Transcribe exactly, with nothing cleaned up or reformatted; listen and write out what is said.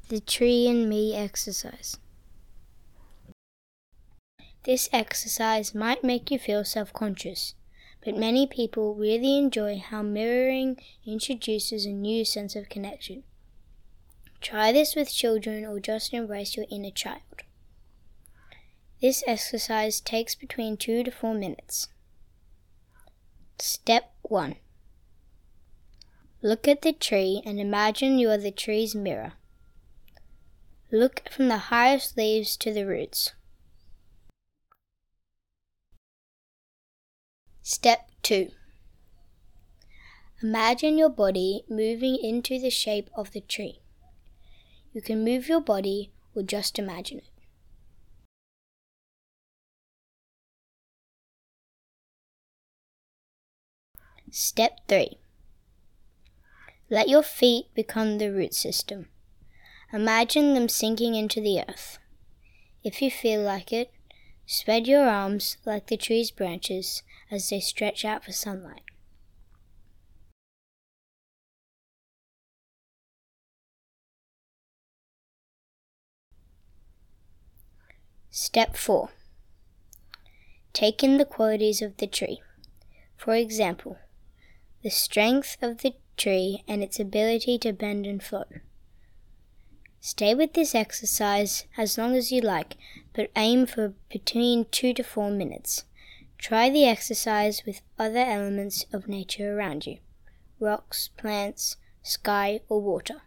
The Tree and Me exercise. This exercise might make you feel self-conscious, but many people really enjoy how mirroring introduces a new sense of connection. Try this with children or just embrace your inner child. This exercise takes between two to four minutes. Step one. Look at the tree and imagine you are the tree's mirror. Look from the highest leaves to the roots. Step two. Imagine your body moving into the shape of the tree. You can move your body or just imagine it. Step three. Let your feet become the root system. Imagine them sinking into the earth. If you feel like it, spread your arms like the tree's branches as they stretch out for sunlight. Step four. Take in the qualities of the tree. For example, the strength of the tree and its ability to bend and flow. Stay with this exercise as long as you like, but aim for between two to four minutes. Try the exercise with other elements of nature around you, rocks, plants, sky, or water.